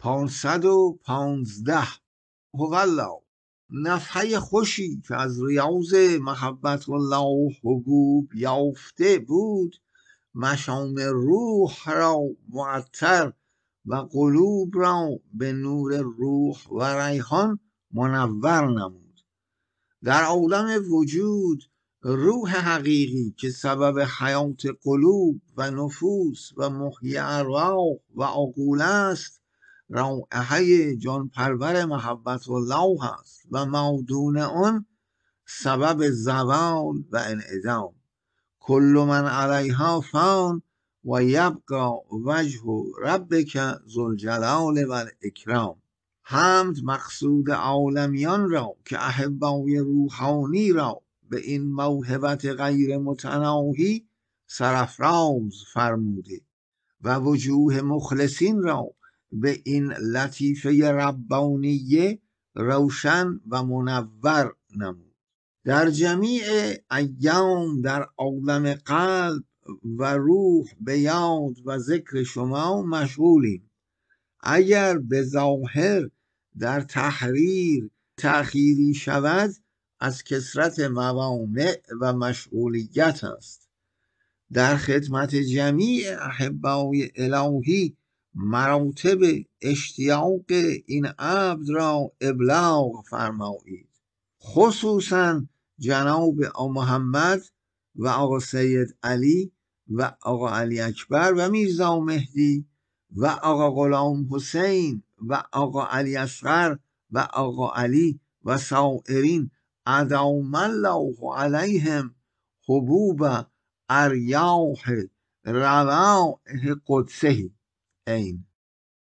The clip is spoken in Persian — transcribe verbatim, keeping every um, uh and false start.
پانصد و پانزده. هوالله، نفحه خوشی که از ریاض محبت الله حبوب یافته بود، مشام روح را معطر و قلوب را به نور روح و ریحان منور نمود. در عالم وجود روح حقیقی که سبب حیات قلوب و نفوس و محیی ارواح و عقول است، رائحه جان پرور محبت الله است و مودون آن سبب زوال و انعدام. کل من علیها فان و یبقى وجه ربک ذوالجلال و الاکرام. حمد مقصود عالمیان را که احبای روحانی را به این موهبت غیر متناهی سرافراز فرموده و وجوه مخلصین را به این لطیفه ربانیه روشن و منور نمود. در جمیع ایام در عالم قلب و روح به یاد و ذکر شما مشغولیم. اگر به ظاهر در تحریر تأخیری شود، از کثرت موانع و مشغولیت است. در خدمت جمیع احبای الهی مراتب اشتیاق این عبد را ابلاغ فرمایید، خصوصا جناب آقا محمد و آقا سید علی و آقا علی اکبر و میرزا مهدی و آقا غلام حسین و آقا علی اصغر و آقا علی و سائرین ادام الله علیهم حبوب اریاح روائح قدسه. این